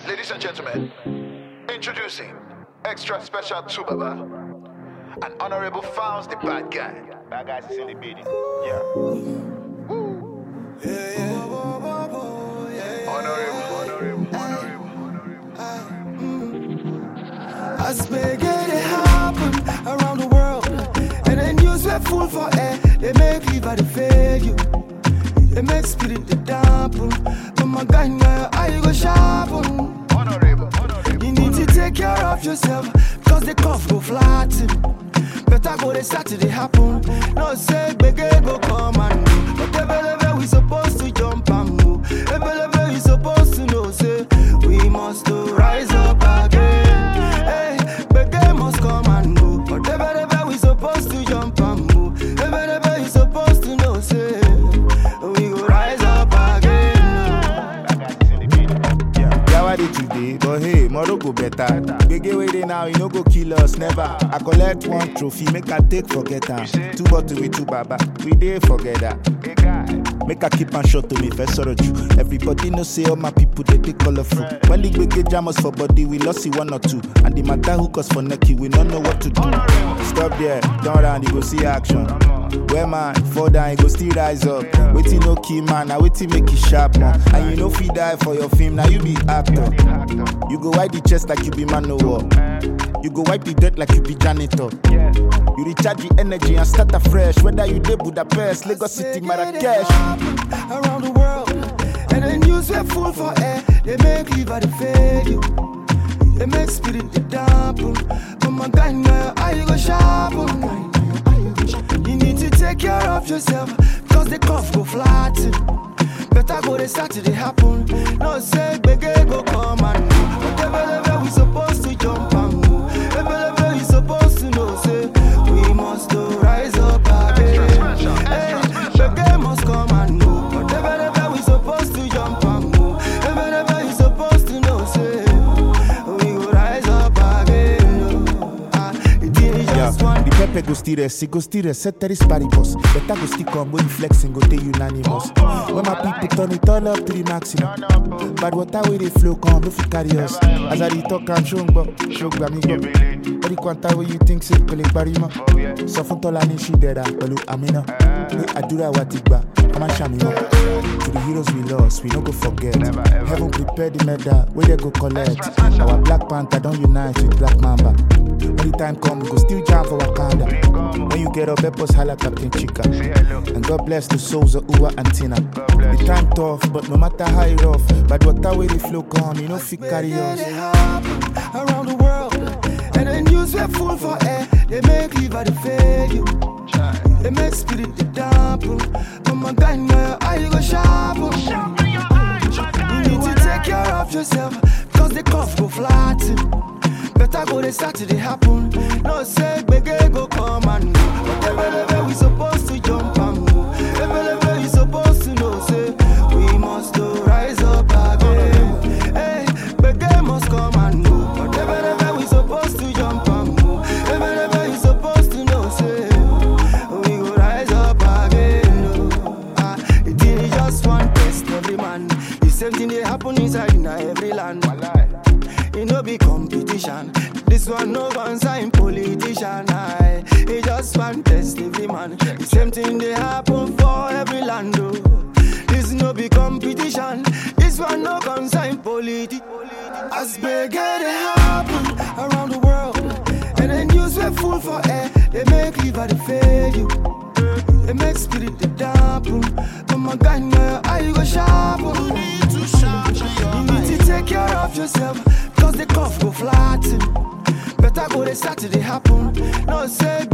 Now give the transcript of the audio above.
Ladies and gentlemen, introducing extra special to Baba and Honorable Founds the bad guy. Bad guys is in the building. Yeah. Honorable. As big as it happen around the world, and then news were full for air. They make liver to fail you. They make spirit to dampen. But my guy, now I go sharpen. Honorable. You need to take care of yourself, cause the cough go flatten. Better go the Saturday happen. No say big go come and go. But the we supposed to jump and move. The we supposed to know say we must to rise up again. Hey, big must come and go. But the we supposed to jump and move. The we supposed to know say we go rise up again. Yeah, today, but hey, tomorrow go better. Big way they now, you no go kill us, never. I collect one trophy, make I take forget her. 2 bottles with 2 baba, we did forget that. Make I keep on short to me, first sorrow you. Everybody know say all my people they take colorful. When the big jammers for body, we lost it 1 or 2. And the matter hook us for necky, we don't know what to do. Stop there, turn around, you go see action. Where man, fall down, you go still rise up. Waiting no key man, now waiting make it sharp man. And you know if you die for your film, now you be actor. You go wipe the chest like you be man no war. You go wipe the dirt like you be janitor. You recharge the energy and start afresh. Whether you dey Budapest, Lagos City, Marrakesh. Around the world, and the news were full for air. They make liver to fail you. They make spirit to dampen. But my guy, now I go sharpen. You need to take care of yourself, cause the cough go flatten. Better go the Saturday happen. No say big go come and go. Whatever we supposed to jump and move. Whatever we supposed to know say we must to rise up again. Hey, big must come and go. Whatever we supposed to jump and move. Whatever we supposed to know say we go rise up again. It is just one. The pepper go still rest, go still rest, set there is paribus. Better go still come when flexing, go stay unanimous. When my people turn it all up to the maximum. But water where they flow come, no fit carry us. As I talk and show me go. Every quanta where you think say, collect barima. Soften tola ni she dead, pelu amina. We adura watigba, I'm a shamina. To the heroes we lost, we no go forget. Heaven prepared the medal, where they go collect. Our Black Panther don't unite with Black Mamba. When the time come, we go still jam for Wakanda. When you get up, Epos holla Captain Chika. And God bless the souls of Uwa and Tina. The time tough, but no matter how it rough. But water where the flow come, you know fit carry us. Around the world, and the news were full for air. They make liver to fail you. They make spirit to dampen. But my guy, now I go sharpen. You need to take care of yourself, cause the cough go flatten. Better go the Saturday happen. No say big go come and go. Whatever we supposed to jump and move. Whatever we supposed to know say we must to rise up again. Hey, big must come and go. Whatever we supposed to jump and move. Whatever we supposed to know say we go rise up again. It is just one test every man. The same thing they happen inside in every land. It no be competition. This one no concern politician. It just one test every man. The same thing they happen for every land. This no be competition. This one no concern politics. As big as it happen around the world, and the news were full for air. They make liver to fail you. They make spirit to dampen. But my guy, now I go sharpen. You need to take care of yourself, cause the cough go flatten. Better go the Saturday happen. No say